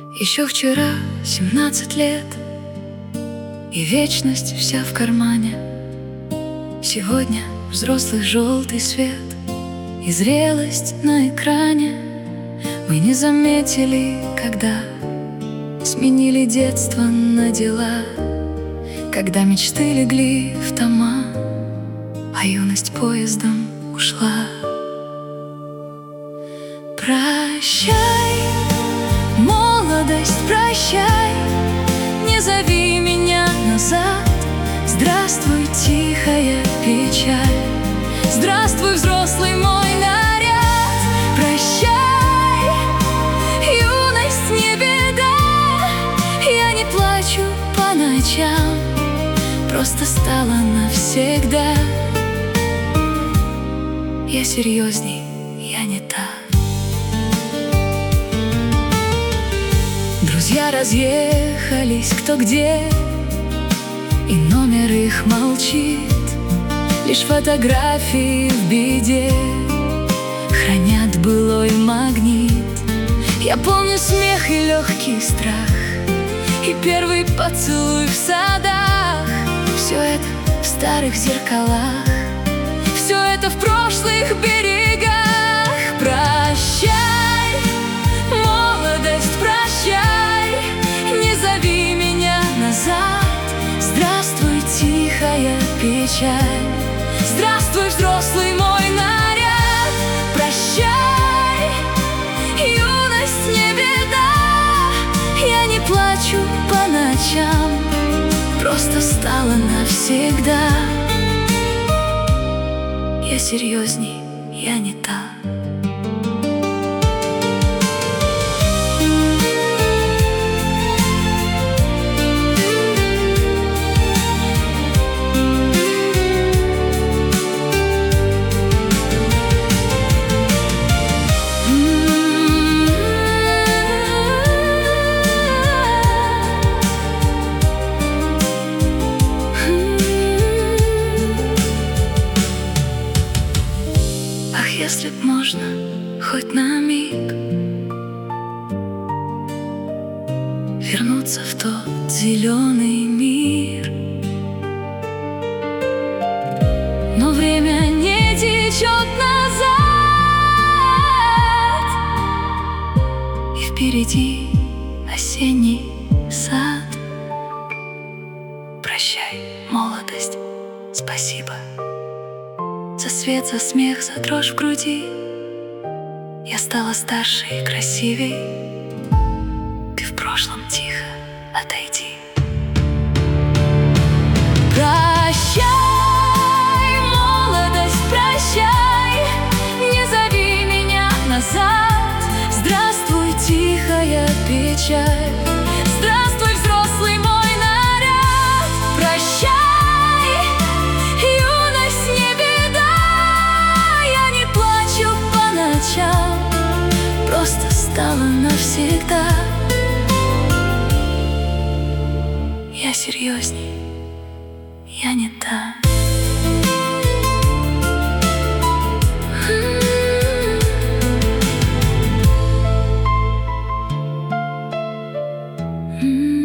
Еще вчера 17 лет, и вечность вся в кармане. Сегодня взрослый желтый свет и зрелость на экране. Мы не заметили, когда сменили детство на дела, когда мечты легли в тома, а юность поездом ушла. Прощай, молодость, прощай, не зови меня назад. Здравствуй, тихая печаль, здравствуй, взрослый мой наряд. Прощай, юность, не беда, я не плачу по ночам, просто стала навсегда. Я серьезней, я не та. Друзья разъехались кто где, и номер их молчит. Лишь фотографии в беде хранят былой магнит. Я помню смех и легкий страх, и первый поцелуй в садах. Все это в старых зеркалах, все это в прошлых берегах. Прощай, молодость, прощай, не зови меня назад. Здравствуй, тихая печаль, здравствуй, взрослый мой наряд. Прощай, юность, не беда, я не плачу по ночам, просто стала навсегда. Я серьезней, я не та. Если б можно, хоть на миг вернуться в тот зеленый мир, но время не течет назад, и впереди осенний сад. Прощай, молодость, спасибо за свет, за смех, за дрожь в груди. Я стала старше и красивей. Ты в прошлом тихо отойди. Прощай, молодость, прощай, не зови меня назад. Здравствуй, тихая печаль, здравствуй, взрослый мой наряд. Прощай, просто стала навсегда. Я серьезней, я не та. Mm-hmm.